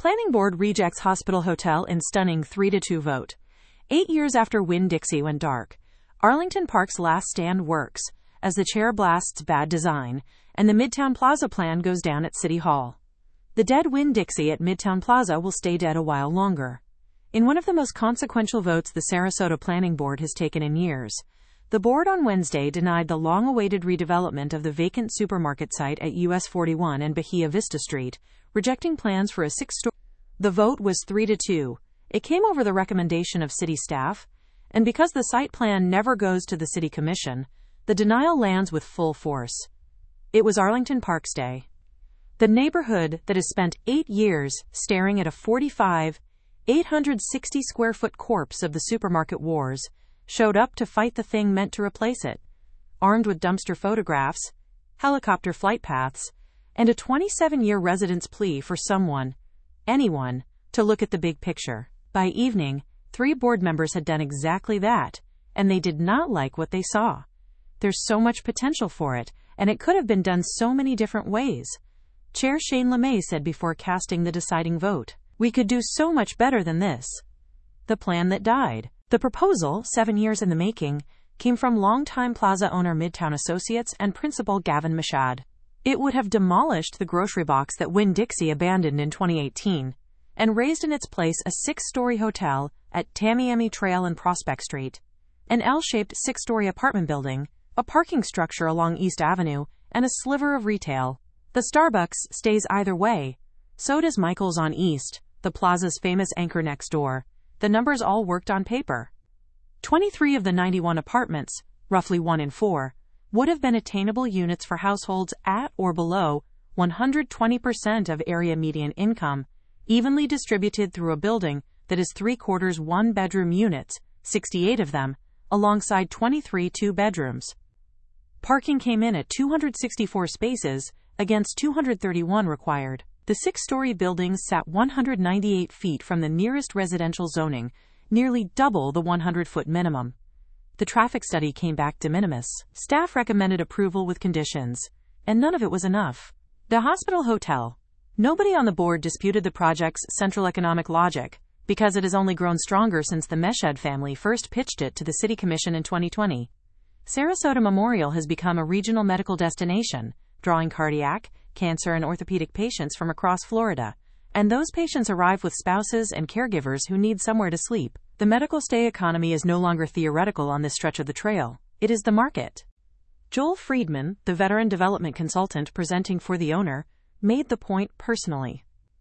Planning Board rejects hospital hotel in stunning 3-2 vote. 8 years after Winn-Dixie went dark, Arlington Park's last stand works, as the chair blasts bad design, and the Midtown Plaza plan goes down at City Hall. The dead Winn-Dixie at Midtown Plaza will stay dead a while longer. In one of the most consequential votes the Sarasota Planning Board has taken in years, the board on Wednesday denied the long-awaited redevelopment of the vacant supermarket site at US 41 and Bahia Vista Street, rejecting plans for a 6-story. The vote was 3-2. It came over the recommendation of city staff, and because the site plan never goes to the city commission, the denial lands with full force. It was Arlington Park's day. The neighborhood that has spent 8 years staring at a 860-square-foot corpse of the supermarket wars showed up to fight the thing meant to replace it, armed with dumpster photographs, helicopter flight paths, and a 27-year resident's plea for anyone, to look at the big picture. By evening, 3 board members had done exactly that, and they did not like what they saw. There's so much potential for it, and it could have been done so many different ways. Chair Shane LeMay said before casting the deciding vote, "We could do so much better than this." The plan that died. The proposal, 7 years in the making, came from longtime Plaza owner Midtown Associates and principal Gavin Machad. It would have demolished the grocery box that Winn-Dixie abandoned in 2018 and raised in its place a 6-story hotel at Tamiami Trail and Prospect Street, an L-shaped 6-story apartment building, a parking structure along East Avenue, and a sliver of retail. The Starbucks stays either way. So does Michael's on East, the Plaza's famous anchor next door. The numbers all worked on paper. 23 of the 91 apartments, roughly 1 in 4, would have been attainable units for households at or below 120% of area median income, evenly distributed through a building that is 3/4 one-bedroom units, 68 of them, alongside 23 two-bedrooms. Parking came in at 264 spaces, against 231 required. The 6-story buildings sat 198 feet from the nearest residential zoning, nearly double the 100-foot minimum. The traffic study came back de minimis. Staff recommended approval with conditions, and none of it was enough. The hospital hotel. Nobody on the board disputed the project's central economic logic, because it has only grown stronger since the Meshed family first pitched it to the City Commission in 2020. Sarasota Memorial has become a regional medical destination, drawing cardiac, cancer, and orthopedic patients from across Florida, and those patients arrive with spouses and caregivers who need somewhere to sleep. The medical stay economy is no longer theoretical on this stretch of the trail. It is the market. Joel Friedman, the veteran development consultant presenting for the owner, made the point personally.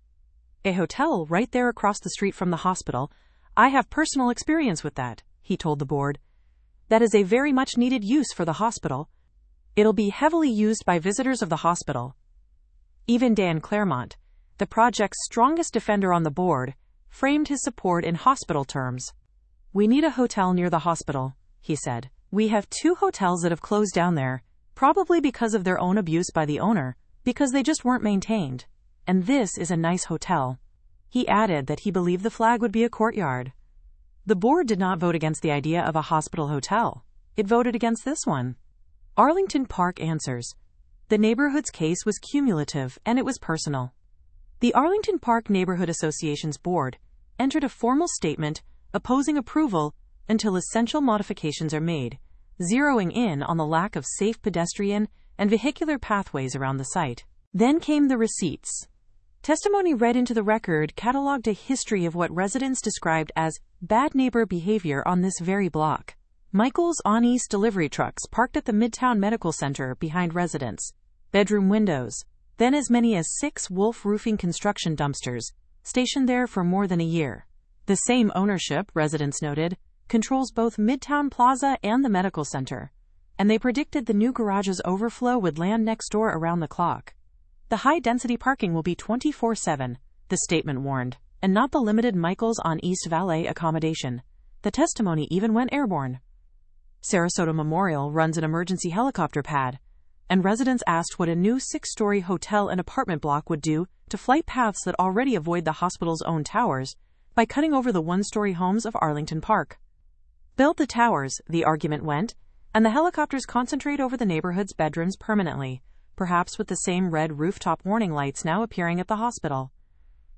"A hotel right there across the street from the hospital. I have personal experience with that," he told the board. "That is a very much needed use for the hospital. It'll be heavily used by visitors of the hospital." Even Dan Claremont, the project's strongest defender on the board, framed his support in hospital terms. "We need a hotel near the hospital," he said. "We have 2 hotels that have closed down there, probably because of their own abuse by the owner, because they just weren't maintained. And this is a nice hotel." He added that he believed the flag would be a courtyard. The board did not vote against the idea of a hospital hotel. It voted against this one. Arlington Park answers. The neighborhood's case was cumulative, and it was personal. The Arlington Park Neighborhood Association's board entered a formal statement opposing approval until essential modifications are made, zeroing in on the lack of safe pedestrian and vehicular pathways around the site. Then came the receipts. Testimony read into the record cataloged a history of what residents described as bad neighbor behavior on this very block. Michael's on East delivery trucks parked at the Midtown Medical Center behind residents, bedroom windows, then as many as 6 Wolf Roofing construction dumpsters, stationed there for more than a year. The same ownership, residents noted, controls both Midtown Plaza and the medical center, and they predicted the new garage's overflow would land next door around the clock. The high-density parking will be 24/7, the statement warned, and not the limited Michael's on East valet accommodation. The testimony even went airborne. Sarasota Memorial runs an emergency helicopter pad, and residents asked what a new 6-story hotel and apartment block would do to flight paths that already avoid the hospital's own towers by cutting over the 1-story homes of Arlington Park. Build the towers, the argument went, and the helicopters concentrate over the neighborhood's bedrooms permanently, perhaps with the same red rooftop warning lights now appearing at the hospital.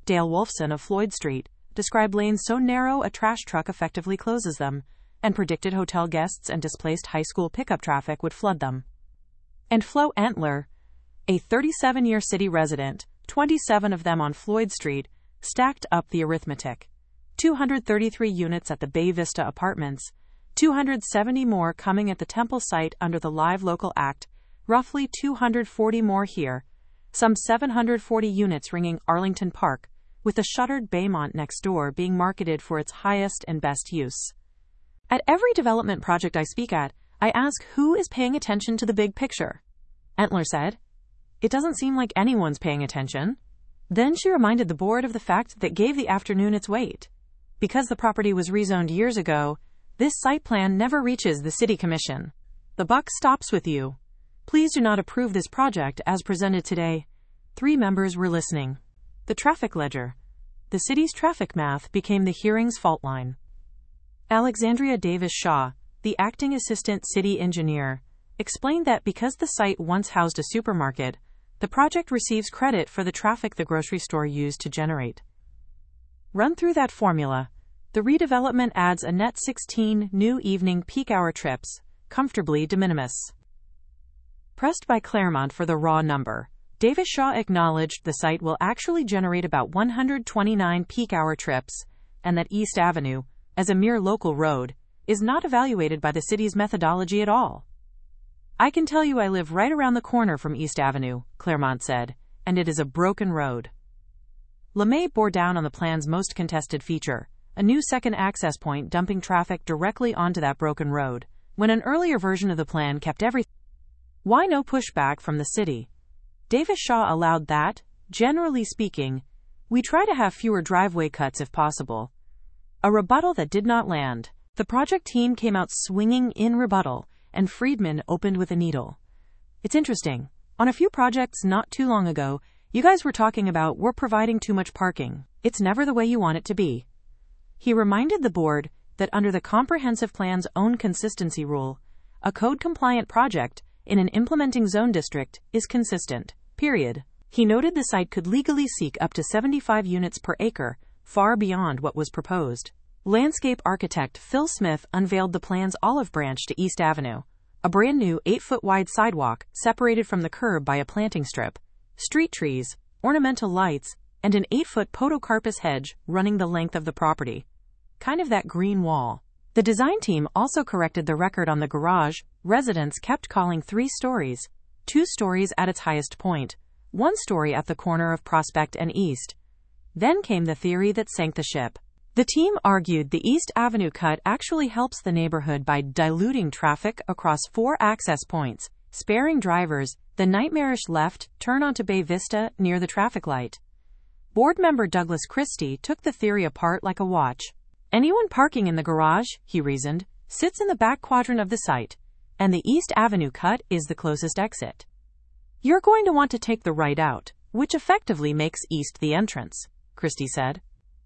Dale Wolfson of Floyd Street, described lanes so narrow a trash truck effectively closes them, and predicted hotel guests and displaced high school pickup traffic would flood them. And Flo Entler, a 37-year city resident, 27 of them on Floyd Street, stacked up the arithmetic. 233 units at the Bay Vista Apartments, 270 more coming at the Temple site under the Live Local Act, roughly 240 more here, some 740 units ringing Arlington Park, with the shuttered Baymont next door being marketed for its highest and best use. At every development project I speak at, I ask who is paying attention to the big picture. Entler said, "It doesn't seem like anyone's paying attention." Then she reminded the board of the fact that gave the afternoon its weight. Because the property was rezoned years ago, this site plan never reaches the city commission. The buck stops with you. Please do not approve this project as presented today. 3 members were listening. The traffic ledger. The city's traffic math became the hearing's fault line. Alexandria Davis Shaw, the acting assistant city engineer, explained that because the site once housed a supermarket, the project receives credit for the traffic the grocery store used to generate. Run through that formula. The redevelopment adds a net 16 new evening peak hour trips, comfortably de minimis. Pressed by Claremont for the raw number, Davis Shaw acknowledged the site will actually generate about 129 peak hour trips, and that East Avenue, as a mere local road, is not evaluated by the city's methodology at all. "I can tell you I live right around the corner from East Avenue," Claremont said, "and it is a broken road." LeMay bore down on the plan's most contested feature, a new second access point dumping traffic directly onto that broken road, when an earlier version of the plan kept everything. Why no pushback from the city? Davis Shaw allowed that, generally speaking, we try to have fewer driveway cuts if possible. A rebuttal that did not land. The project team came out swinging in rebuttal, and Friedman opened with a needle. "It's interesting. On a few projects not too long ago, you guys were talking about we're providing too much parking. It's never the way you want it to be." He reminded the board that under the comprehensive plan's own consistency rule, a code-compliant project in an implementing zone district is consistent, period. He noted the site could legally seek up to 75 units per acre, far beyond what was proposed. Landscape architect Phil Smith unveiled the plan's olive branch to East Avenue, a brand new 8-foot-wide sidewalk separated from the curb by a planting strip, street trees, ornamental lights, and an 8-foot podocarpus hedge running the length of the property. Kind of that green wall. The design team also corrected the record on the garage. Residents kept calling 3 stories, 2 stories at its highest point, 1 story at the corner of Prospect and East. Then came the theory that sank the ship. The team argued the East Avenue cut actually helps the neighborhood by diluting traffic across 4 access points, sparing drivers the nightmarish left turn onto Bay Vista near the traffic light. Board member Douglas Christie took the theory apart like a watch. "Anyone parking in the garage," he reasoned, "sits in the back quadrant of the site, and the East Avenue cut is the closest exit. You're going to want to take the right out, which effectively makes East the entrance," Christie said.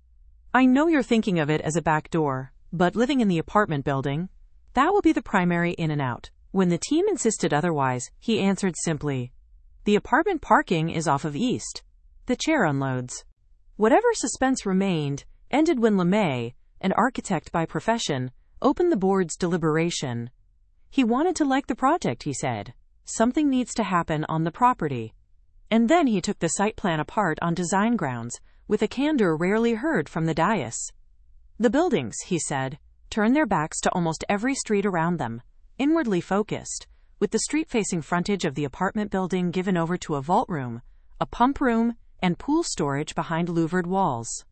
"I know you're thinking of it as a back door, but living in the apartment building, that will be the primary in and out." When the team insisted otherwise, he answered simply, "The apartment parking is off of East. The chair unloads." Whatever suspense remained ended when LeMay, an architect by profession, opened the board's deliberation. He wanted to like the project, he said. Something needs to happen on the property. And then he took the site plan apart on design grounds, with a candor rarely heard from the dais. "The buildings," he said, "turn their backs to almost every street around them, inwardly focused, with the street-facing frontage of the apartment building given over to a vault room, a pump room, and pool storage behind louvered walls.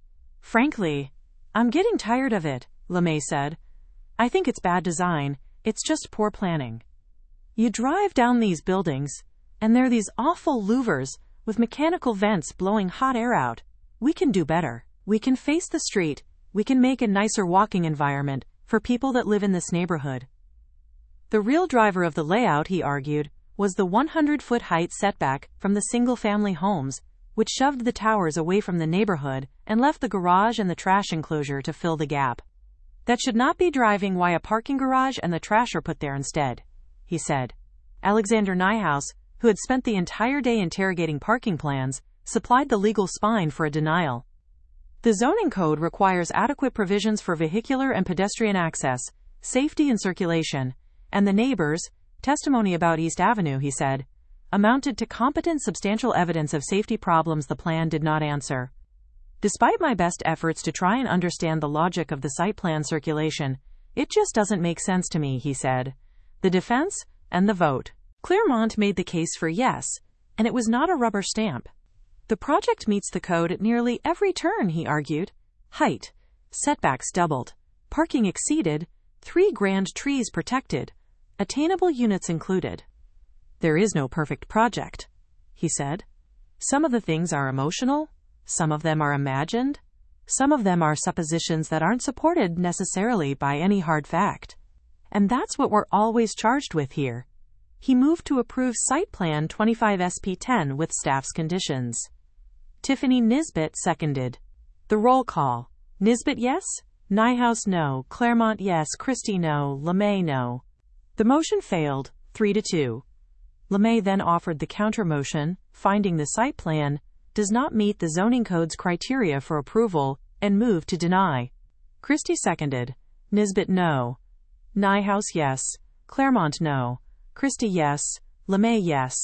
Frankly, I'm getting tired of it," LeMay said. "I think it's bad design, it's just poor planning. You drive down these buildings, and they're these awful louvers with mechanical vents blowing hot air out. We can do better. We can face the street, we can make a nicer walking environment for people that live in this neighborhood." The real driver of the layout, he argued, was the 100-foot height setback from the single-family homes, which shoved the towers away from the neighborhood and left the garage and the trash enclosure to fill the gap. "That should not be driving why a parking garage and the trash are put there instead," he said. Alexander Nyhouse, who had spent the entire day interrogating parking plans, supplied the legal spine for a denial. The zoning code requires adequate provisions for vehicular and pedestrian access, safety and circulation, and the neighbors' testimony about East Avenue, he said, amounted to competent substantial evidence of safety problems the plan did not answer. Despite my best efforts to try and understand the logic of the site plan circulation, it just doesn't make sense to me, he said. The defense and the vote. Claremont made the case for yes, and it was not a rubber stamp. The project meets the code at nearly every turn, he argued. Height, setbacks doubled, parking exceeded, 3 grand trees protected, attainable units included. There is no perfect project, he said. Some of the things are emotional, some of them are imagined, some of them are suppositions that aren't supported necessarily by any hard fact. And that's what we're always charged with here. He moved to approve Site Plan 25 SP10 with staff's conditions. Tiffany Nisbet seconded. The roll call. Nisbet yes, Nijhuis no, Claremont yes, Christie no, LeMay no. The motion failed, 3-2. LeMay then offered the counter-motion, finding the site plan does not meet the zoning code's criteria for approval, and moved to deny. Christie seconded. Nisbet no. Nijhuis yes, Claremont no, Christie yes, LeMay yes.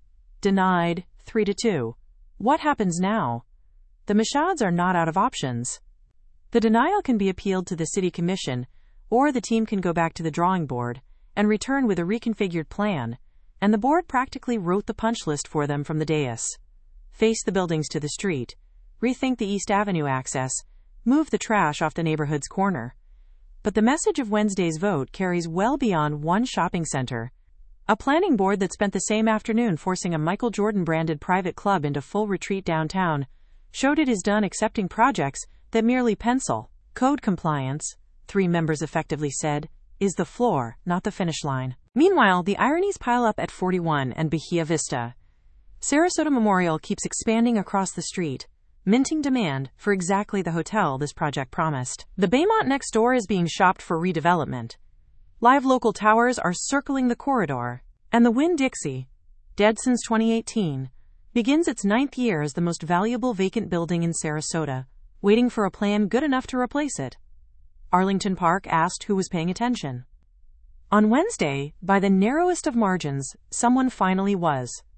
Denied, 3-2. What happens now? The Michauds are not out of options. The denial can be appealed to the City Commission, or the team can go back to the drawing board and return with a reconfigured plan, and the board practically wrote the punch list for them from the dais. Face the buildings to the street, rethink the East Avenue access, move the trash off the neighborhood's corner. But the message of Wednesday's vote carries well beyond one shopping center. A planning board that spent the same afternoon forcing a Michael Jordan-branded private club into full retreat downtown showed it is done accepting projects that merely pencil. Code compliance, 3 members effectively said, is the floor, not the finish line. Meanwhile, the ironies pile up at 41 and Bahia Vista. Sarasota Memorial keeps expanding across the street, minting demand for exactly the hotel this project promised. The Baymont next door is being shopped for redevelopment. Live local towers are circling the corridor, and the Winn-Dixie, dead since 2018, begins its 9th year as the most valuable vacant building in Sarasota, waiting for a plan good enough to replace it. Arlington Park asked who was paying attention. On Wednesday, by the narrowest of margins, someone finally was.